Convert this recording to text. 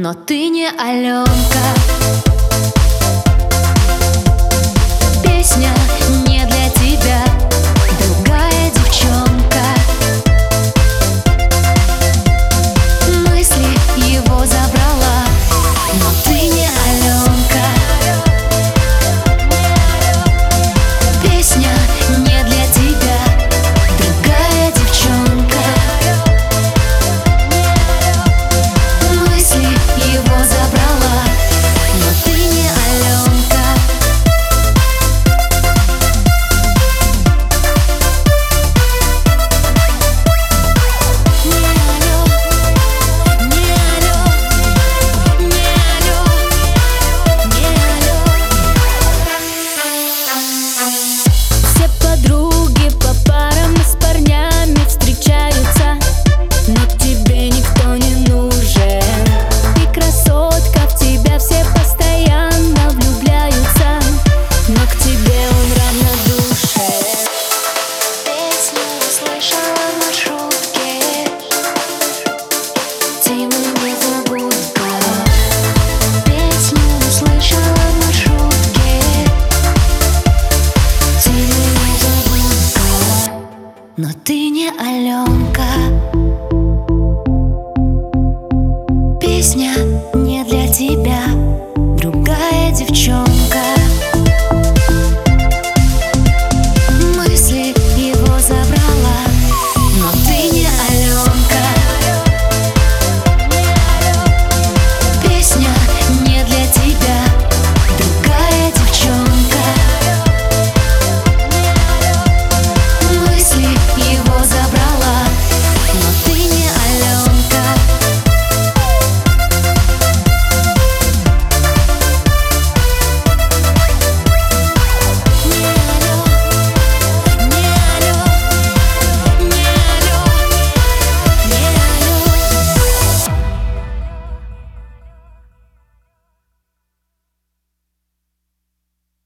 но ты не Аленка. Песня не для тебя, другая девчонка. Мысли его забрала, но ты не Аленка. Песня не для тебя, другая девчонка. Мысли его забрала, но ты не Аленка. Все подруги по парам с парнями встречаются, но к тебе никто не нужен. Ты красотка, в тебя все постоянно влюбляются, но к тебе он равнодушен. Песню услышала в маршрутке, Тимы незабудка. Песню услышала в маршрутке, Тимы незабудка. Но ты не Аленка. Песня